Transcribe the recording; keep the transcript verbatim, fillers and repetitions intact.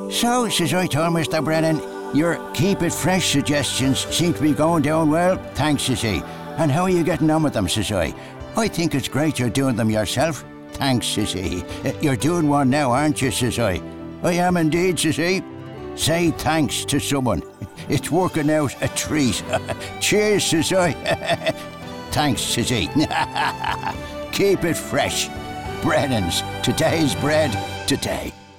So, says I to Mister Brennan, your keep it fresh suggestions seem to be going down well, thanks, says he. And how are you getting on with them, says I. I think it's great you're doing them yourself. Thanks, says he. You're doing one now, aren't you, says I. I am indeed, says he. Say thanks to someone. It's working out a treat. Cheers, says I. Thanks, says he. Keep it fresh. Brennan's, today's bread, today.